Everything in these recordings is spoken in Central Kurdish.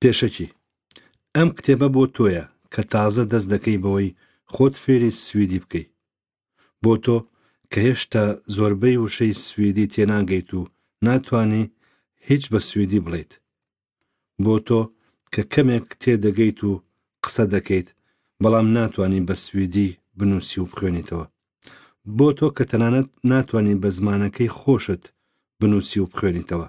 پێشەکی ئەم کتێبە بۆ تۆیە کە تازە دەست دەکەی بەوەی خۆت فێری سویدی بکەی. بۆ تۆ کە هێشتا زۆربەی وشەی سویدی تێناگەیت و ناتوانی هیچ بە سویدی بڵێیت. بۆ تۆ کە کەمێک تێدەگەیت و قسە دەکەیت بەڵام ناتوانی بە سویدی بنووسی و بخوێنیتەوە. بۆ تۆ کە تەنانەت ناتوانی بە زمانەکەی خۆشت بنووسی و بخوێنیتەوە.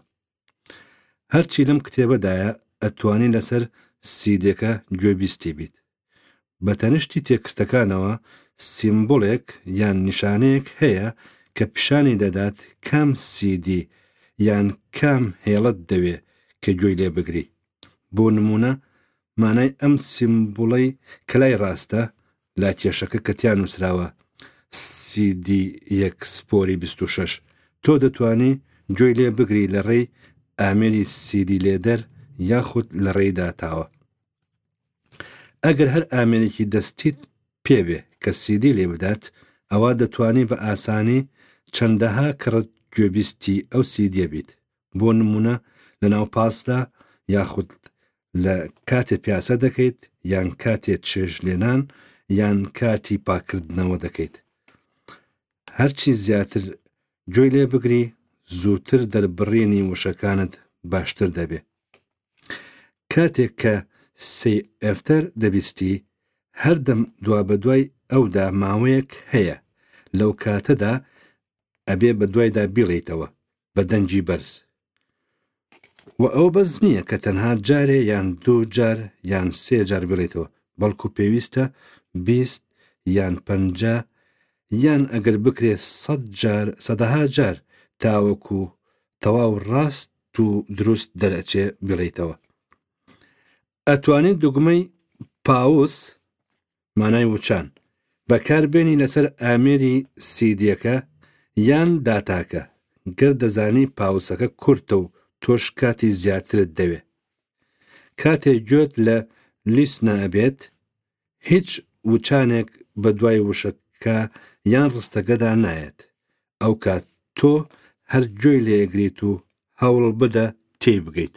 هەرچی لەم کتێبەدایە ئەتوانی لەسەر سیدەکە گوێبیستی بیت. بە تەنیشتی تێکستەکانەوە سیمبۆڵێک یان نیشانەیەک هەیە کە پیشانی دەدات کام سیدی یان کام هێڵت دەوێ کە گوێی لێ بگری. بۆ نمونە مانای ئەم سیمبۆڵەی کە لای ڕاستە لا کێشەکە کە تیان نووسراوە سیدی 1 سپۆری 26 تۆ دەتوانی گوێی لێ بگری لە ڕێی ئامێری سیدی لێدەر یاخود لە ڕێی داتاوە. ئەگەر هەر ئامێرێکی دەستیت پێبێ کە سیدی لێ بدات ئەوە دەتوانی بە ئاسانی چەندەها کڕت گوێبیستی ئەو سیدیە بیت. بۆ نمونە لە ناو پاسدا یاخود لە کاتێ پیاسە دەکەیت یان کاتێ چێژ لێنان یان کاتی پاکردنەوە دەکەیت. هەرچی زیاتر گوێی لێ بگری زووتر دەربڕینی وشەکانت باشتر دەبێ. کاتێک کە ئەفتەر دەبیستی هەردەم دوا بە دوای ئەودا ماوەیەک هەیە لەو کاتەدا ئەبێ بە دوایدا بیڵێیتەوە بە دەنجی بەرز. و ئەو بەس نییە کە تەنها جارێ یان 2 جار یان 3 جار بڵێتەوە بەڵکو پێویستە 20 یان 50 یان ئەگەر بکرێت 100 جار تاوەکو تەواو ڕاست و دروست دەرەچێ بڵێیتەوە. ئەتوانێت دوگمەی پاوس مانای وچان بەکاربێنی لەسەر ئامێری سیدیەکە یان داتاکە گەر دەزانی پاوسەکە کورتە و تۆش کاتی زیاترت دەوێ. کاتێک گوێت لە لیست نابێت هیچ وچانێک بە دوای وشەکە یان ڕستەکەدا نایەت. ئەو کات تۆ هەر گوێی لێگریت و هەوڵ بدە تێی بگەیت.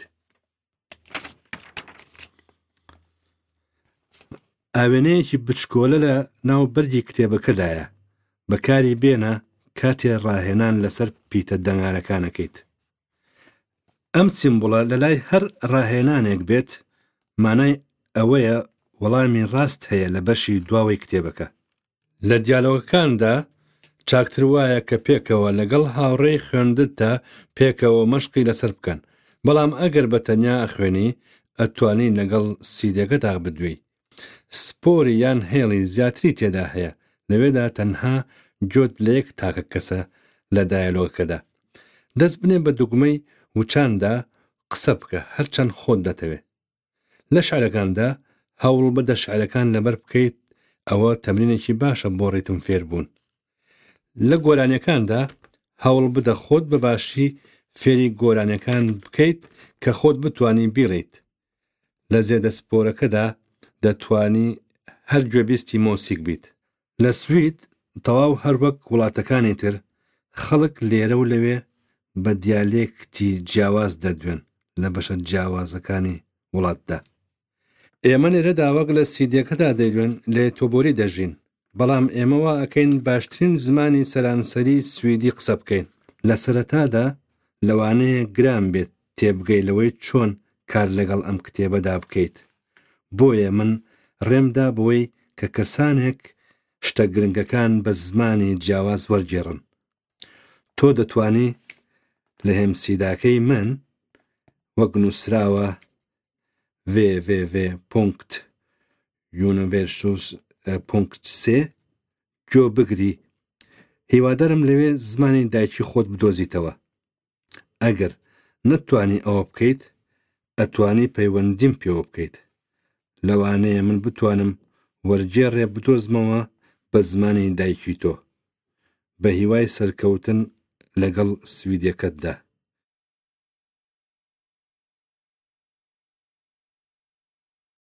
ئاوێنەیەکی بچکۆلە لە ناو بەردی کتێبەکەدایە بەکاری بێنە کاتێ ڕاهێنان لەسەر پیتە دەنگارەکانەکەیت. ئەم سیمبۆڵە لە لای هەر ڕاهێنانێک بێت مانای ئەوەیە وەڵامی ڕاست هەیە لە بەشی دواوەی کتێبەکە. لە دیالۆگەکاندا چاکتر وایە کە پێکەوە لەگەڵ هاوڕێی خوێندتدا پێکەوە مەشقی لەسەر بکەن، بەڵام ئەگەر بەتەنیا ئەخوێنی ئەتوانی لەگەڵ سیدەکەدا بدوێی. سپۆری یان هێڵی زیاتری تێدا هەیە، لەوێدا تەنها گوێت لە یەک تاکە کەسە لە دایالۆگەکەدا. دەست بنێ بە دوگمەی وچاندا قسە بکە هەرچەند خۆت دەتەوێت. لە شعرەکاندا هەوڵ بدە شعرەکان لەبەر بکەیت، ئەوە تەمرینێکی باشە بۆ ڕێتم فێربوون. لە گۆرانیەکاندا هەوڵ بدە خۆت بەباشی فێری گۆرانیەکان بکەیت کە خۆت بتوانی بیڕیت. لە زێدە سپۆرەکەدا دەتوانی هەر گوێبیستی مۆسیک بیت. لە سوید تەواو هەر وەک وڵاتەکانی تر خەڵک لێرە و لەوێ بە دیالێکتی جیاواز دەدوێن لە بەشە جیاوازەکانی وڵاتدا. ئێمە لێرەدا وەک لە سیدیەکەدا دەیدوێن لە تۆبۆری دەژین، بەڵام ئێمەوە ئەکەین باشترین زمانی سەرانسەری سویدی قسە بکەین. لە سەرەتادا لەوانەیە گران بێت تێبگەیلەوەی چۆن کار لەگەڵ ئەم کتێبەدا بکەیت. بۆیە من ڕێمدا بۆی کە کەسانێک شتە گرنگەکان بە زمانی جیاواز وەرگێڕن. تۆ دەتوانی لە هێمسیداکەی من وەک نووسراوە www.universus.c گوێ بگری. هیوادارم لەوێ زمانی دایکی خۆت بدۆزیتەوە. ئەگەر نەتوانی ئەوە بکەیت ئەتوانی پەیوەندیم پێوە بکەیت. لەوانەیە من بتوانم وەرگێڕێ بدۆزمەوە بە زمانی دایکی تۆ بە هیوای سەرکەوتن لەگەڵ سویدەکەتدا.